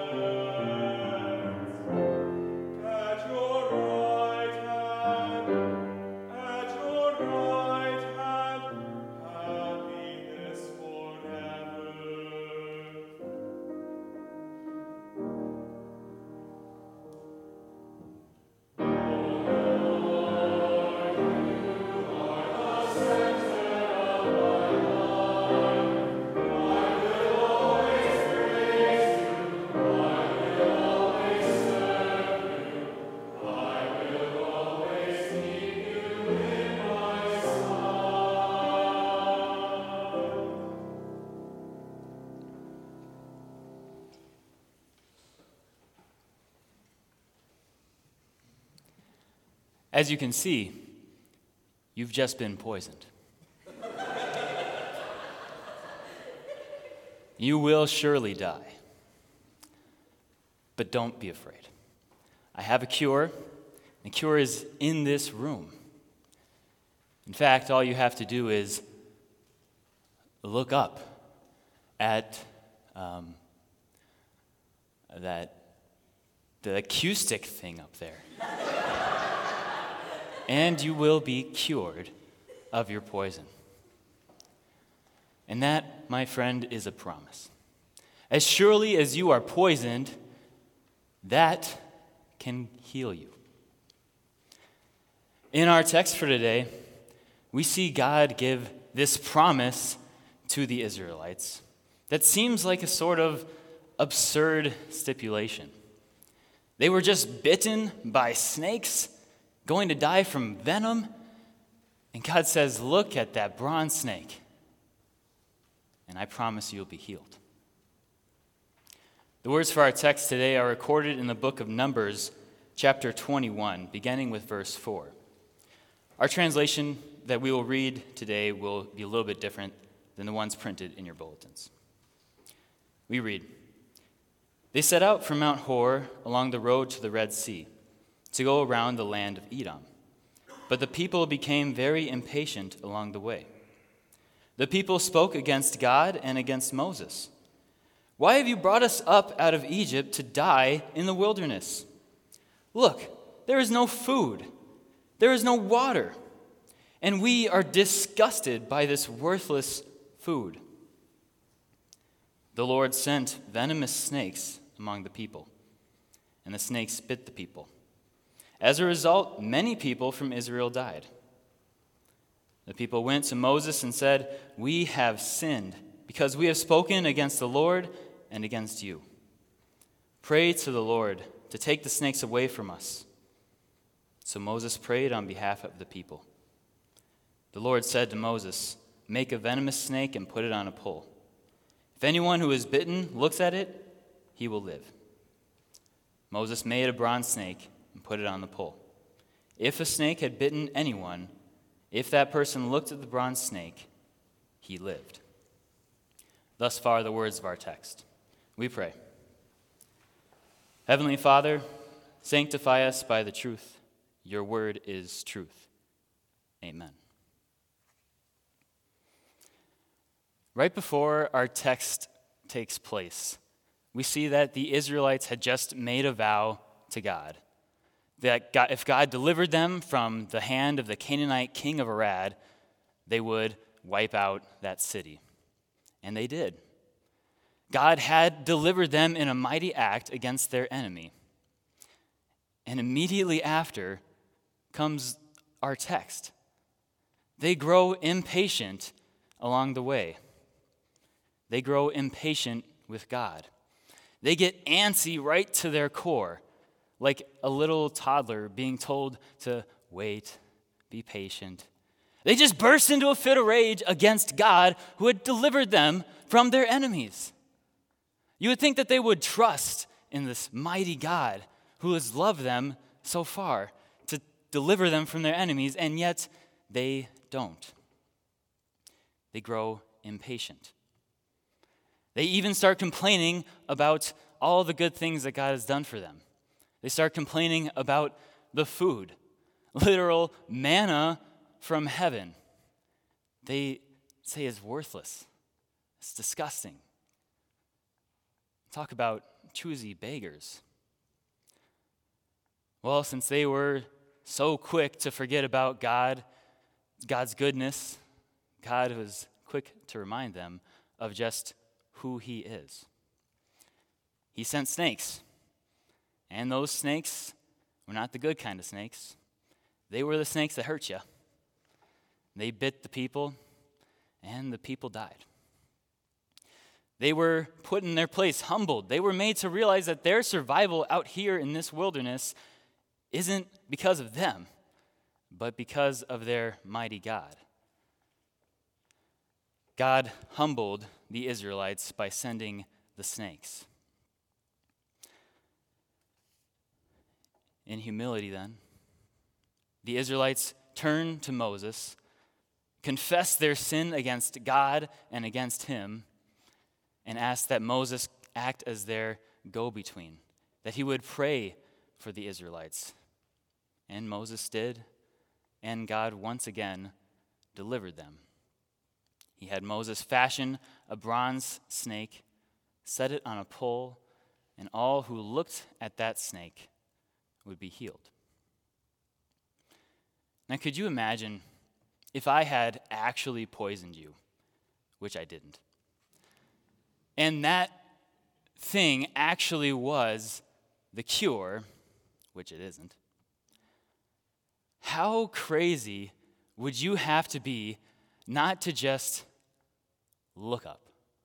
As you can see, you've just been poisoned. You will surely die. But don't be afraid. I have a cure. The cure is in this room. In fact, all you have to do is look up at the cue stick thing up there. And you will be cured of your poison. And that, my friend, is a promise. As surely as you are poisoned, that can heal you. In our text for today, we see God give this promise to the Israelites that seems like a sort of absurd stipulation. They were just bitten by snakes, going to die from venom, and God says, look at that bronze snake, and I promise you'll be healed. The words for our text today are recorded in the book of Numbers, chapter 21, beginning with verse 4. Our translation that we will read today will be a little bit different than the ones printed in your bulletins. We read, "They set out from Mount Hor along the road to the Red Sea, to go around the land of Edom. But the people became very impatient along the way. The people spoke against God and against Moses. 'Why have you brought us up out of Egypt to die in the wilderness? Look, there is no food, there is no water, and we are disgusted by this worthless food.' The Lord sent venomous snakes among the people, and the snakes bit the people. As a result, many people from Israel died. The people went to Moses and said, 'We have sinned because we have spoken against the Lord and against you. Pray to the Lord to take the snakes away from us.' So Moses prayed on behalf of the people. The Lord said to Moses, 'Make a venomous snake and put it on a pole. If anyone who is bitten looks at it, he will live.' Moses made a bronze snake and put it on the pole. If a snake had bitten anyone, if that person looked at the bronze snake, he lived." Thus far, the words of our text. We pray. Heavenly Father, sanctify us by the truth. Your word is truth. Amen. Right before our text takes place, we see that the Israelites had just made a vow to God. That God, if God delivered them from the hand of the Canaanite king of Arad, they would wipe out that city. And they did. God had delivered them in a mighty act against their enemy. And immediately after comes our text. They grow impatient along the way. They grow impatient with God. They get antsy right to their core, like a little toddler being told to wait, be patient. They just burst into a fit of rage against God who had delivered them from their enemies. You would think that they would trust in this mighty God who has loved them so far to deliver them from their enemies, and yet they don't. They grow impatient. They even start complaining about all the good things that God has done for them. They start complaining about the food, literal manna from heaven. They say it's worthless. It's disgusting. Talk about choosy beggars? Well, since they were so quick to forget about God's goodness, God was quick to remind them of just who he is. He sent snakes, and those snakes were not the good kind of snakes. They were the snakes that hurt you. They bit the people, and the people died. They were put in their place, humbled. They were made to realize that their survival out here in this wilderness isn't because of them, but because of their mighty God. God humbled the Israelites by sending the snakes. In humility, then, the Israelites turned to Moses, confessed their sin against God and against him, and asked that Moses act as their go-between, that he would pray for the Israelites. And Moses did, and God once again delivered them. He had Moses fashion a bronze snake, set it on a pole, and all who looked at that snake would be healed. Now, could you imagine if I had actually poisoned you, which I didn't, and that thing actually was the cure, which it isn't? How crazy would you have to be not to just look up?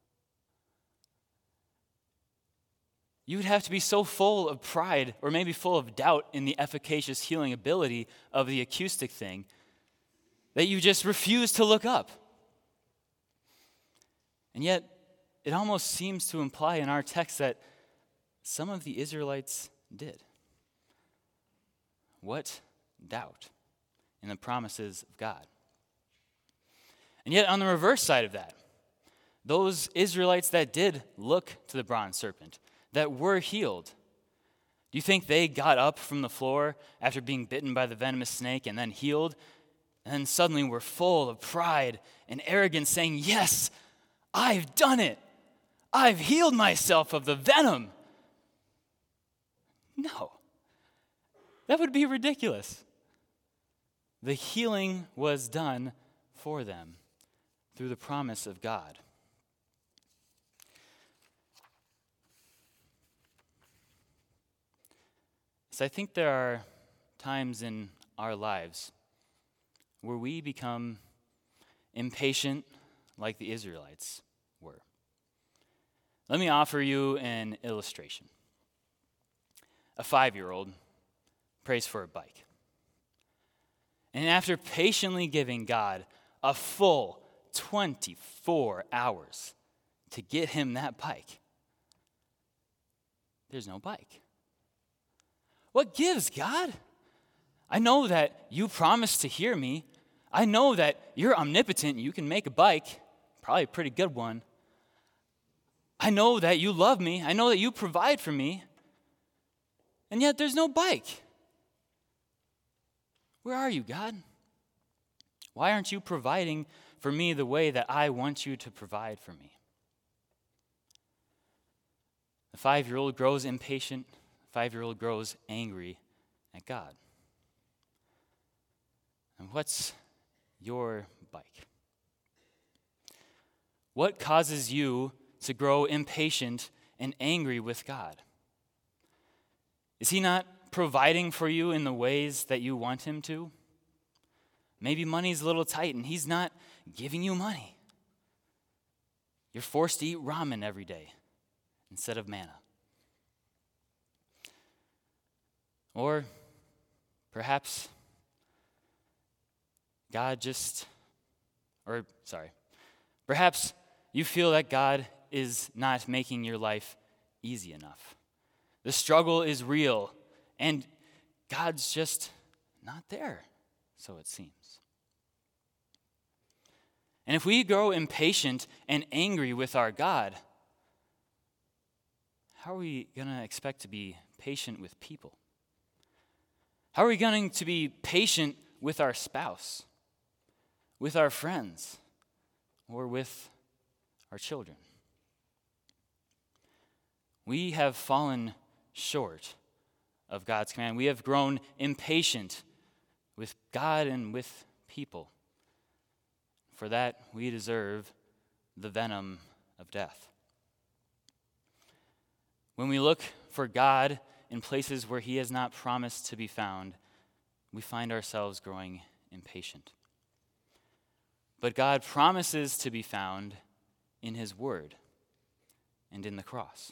You would have to be so full of pride, or maybe full of doubt in the efficacious healing ability of the acoustic thing, that you just refuse to look up. And yet, it almost seems to imply in our text that some of the Israelites did. What doubt in the promises of God? And yet, on the reverse side of that, those Israelites that did look to the bronze serpent, that were healed, do you think they got up from the floor after being bitten by the venomous snake and then healed, and then suddenly were full of pride and arrogance, saying, "Yes, I've done it. I've healed myself of the venom"? No. That would be ridiculous. The healing was done for them through the promise of God. So I think there are times in our lives where we become impatient like the Israelites were. Let me offer you an illustration. A 5-year-old prays for a bike. And after patiently giving God a full 24 hours to get him that bike, there's no bike. What gives, God? I know that you promised to hear me. I know that you're omnipotent and you can make a bike, probably a pretty good one. I know that you love me. I know that you provide for me. And yet there's no bike. Where are you, God? Why aren't you providing for me the way that I want you to provide for me? The 5-year-old grows impatient. The 5-year-old grows angry at God. And what's your bike? What causes you to grow impatient and angry with God? Is he not providing for you in the ways that you want him to? Maybe money's a little tight and he's not giving you money. You're forced to eat ramen every day instead of manna. Or perhaps perhaps you feel that God is not making your life easy enough. The struggle is real, and God's just not there, so it seems. And if we grow impatient and angry with our God, how are we going to expect to be patient with people? How are we going to be patient with our spouse, with our friends, or with our children? we have fallen short of God's command. We have grown impatient with God and with people. For that, we deserve the venom of death. When we look for God in places where he has not promised to be found, we find ourselves growing impatient. But God promises to be found in his word and in the cross.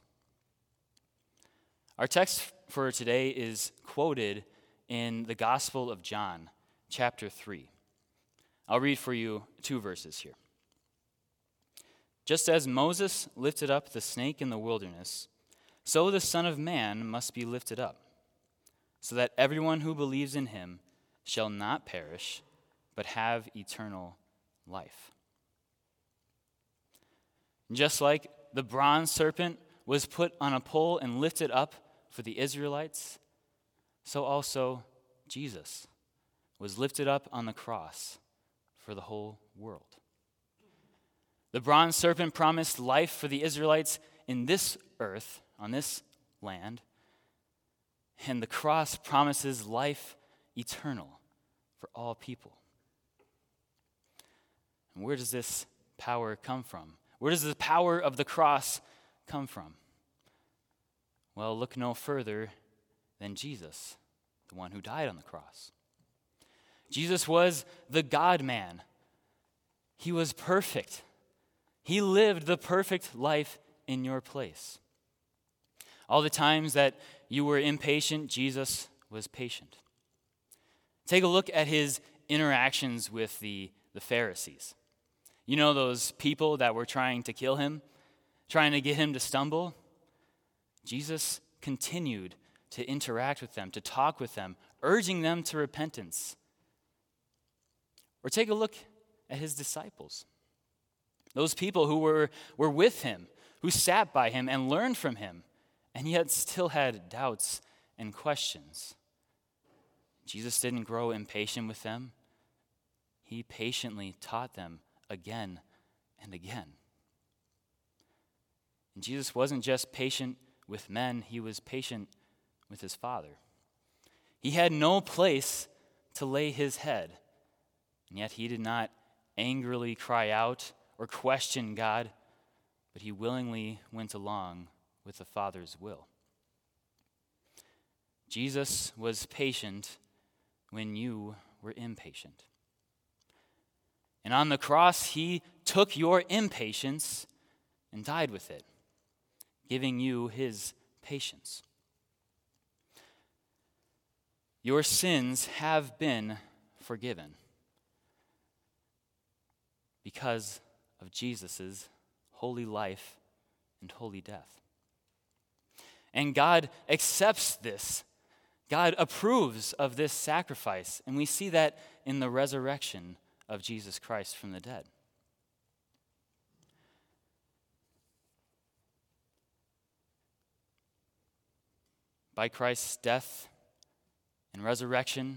Our text for today is quoted in the Gospel of John, chapter 3. I'll read for you 2 verses here. Just as Moses lifted up the snake in the wilderness, so the Son of Man must be lifted up, so that everyone who believes in him shall not perish, but have eternal life. Just like the bronze serpent was put on a pole and lifted up for the Israelites, so also Jesus was lifted up on the cross for the whole world. The bronze serpent promised life for the Israelites in this earth, on this land, and the cross promises life eternal for all people. And where does this power come from? Where does the power of the cross come from? Well, look no further than Jesus, the one who died on the cross. Jesus was the God-man. He was perfect. He lived the perfect life in your place. All the times that you were impatient, Jesus was patient. Take a look at his interactions with the Pharisees. You know those people that were trying to kill him, trying to get him to stumble? Jesus continued to interact with them, to talk with them, urging them to repentance. Or take a look at his disciples. Those people who were with him, who sat by him and learned from him, and yet still had doubts and questions. Jesus didn't grow impatient with them. He patiently taught them again and again. And Jesus wasn't just patient with men, he was patient with his Father. He had no place to lay his head, and yet he did not angrily cry out or question God, but he willingly went along with the Father's will. Jesus was patient when you were impatient. And on the cross, he took your impatience and died with it, giving you his patience. Your sins have been forgiven because of Jesus' holy life and holy death. And God accepts this. God approves of this sacrifice, and we see that in the resurrection of Jesus Christ from the dead. By Christ's death and resurrection,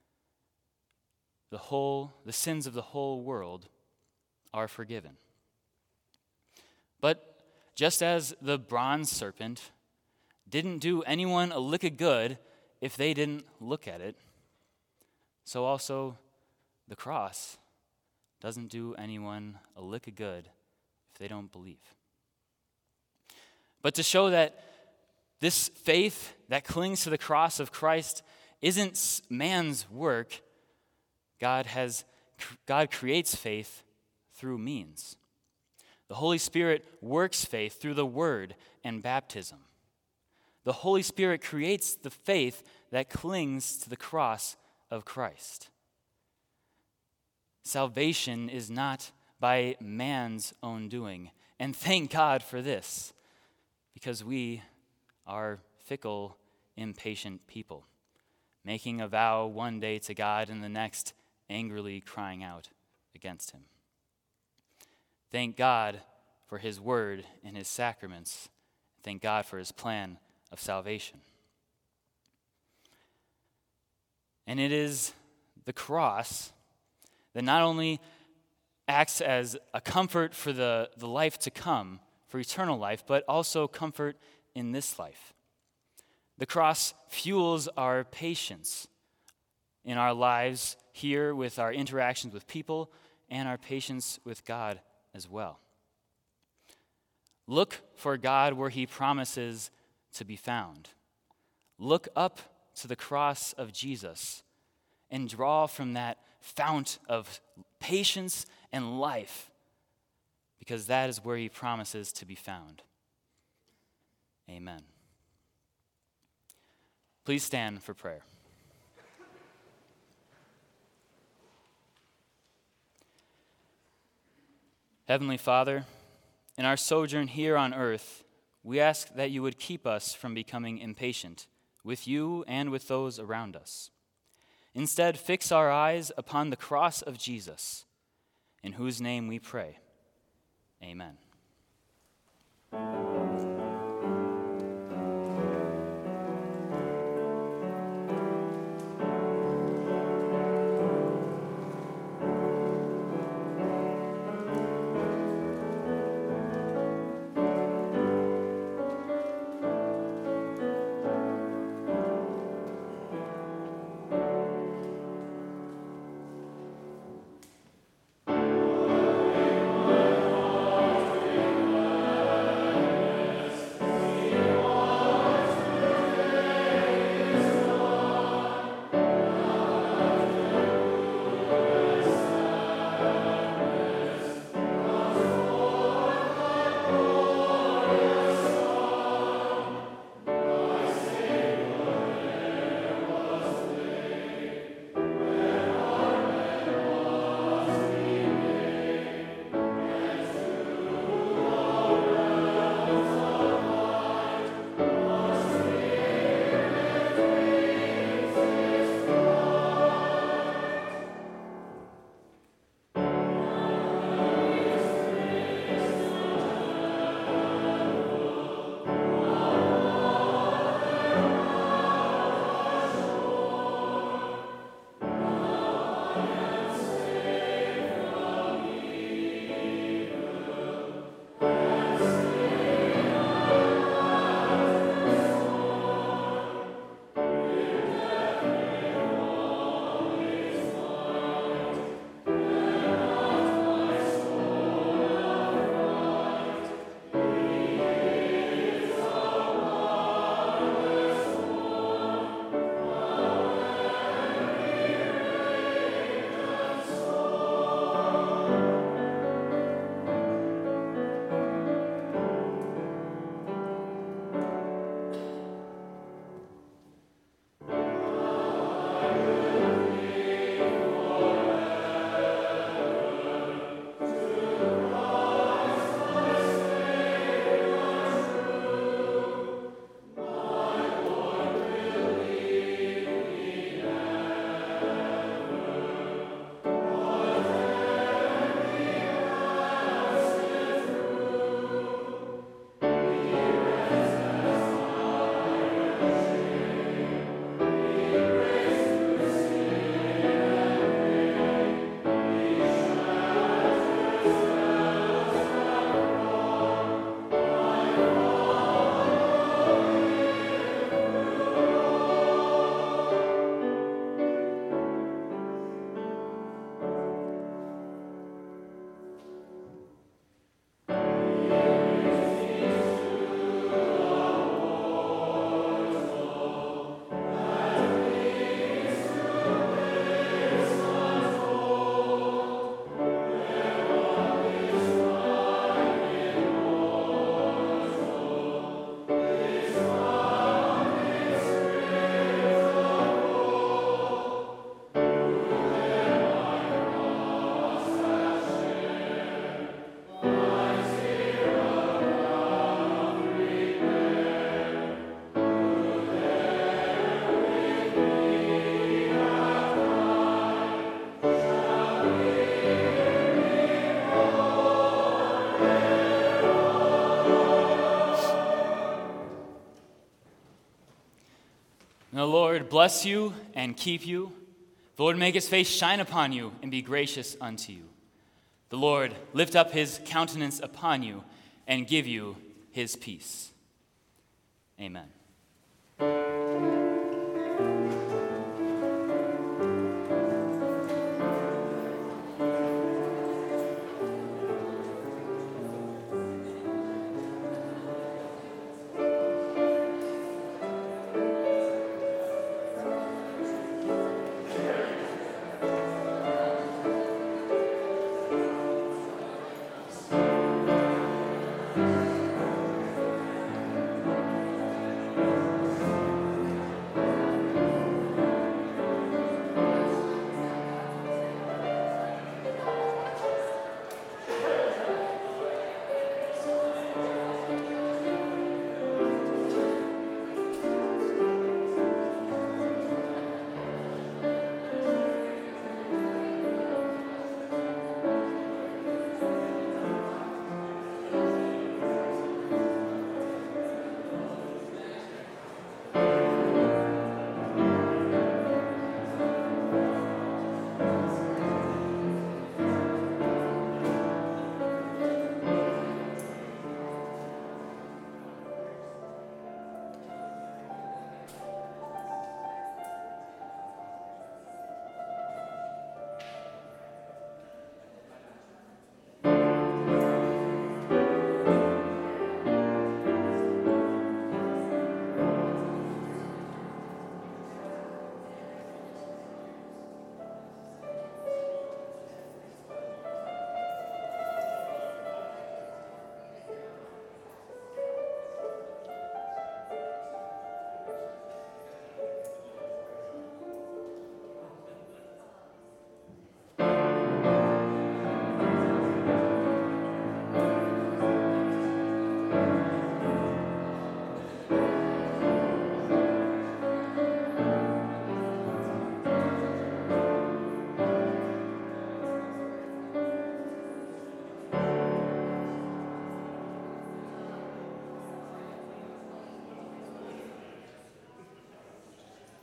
the sins of the whole world are forgiven. But just as the bronze serpent didn't do anyone a lick of good if they didn't look at it, so also the cross doesn't do anyone a lick of good if they don't believe. But to show that this faith that clings to the cross of Christ isn't man's work, God creates faith through means. The Holy Spirit works faith through the Word and baptism. The Holy Spirit creates the faith that clings to the cross of Christ. Salvation is not by man's own doing. And thank God for this, because we are fickle, impatient people, making a vow one day to God and the next angrily crying out against him. Thank God for his word and his sacraments. Thank God for his plan of salvation. And it is the cross that not only acts as a comfort for the life to come, for eternal life, but also comfort in this life. The cross fuels our patience in our lives here with our interactions with people and our patience with God as well. Look for God where he promises to be found. Look up to the cross of Jesus and draw from that fount of patience and life, because that is where he promises to be found. Amen. Please stand for prayer. Heavenly Father, in our sojourn here on earth, we ask that you would keep us from becoming impatient with you and with those around us. Instead, fix our eyes upon the cross of Jesus, in whose name we pray. Amen. And the Lord bless you and keep you. The Lord make his face shine upon you and be gracious unto you. The Lord lift up his countenance upon you and give you his peace. Amen.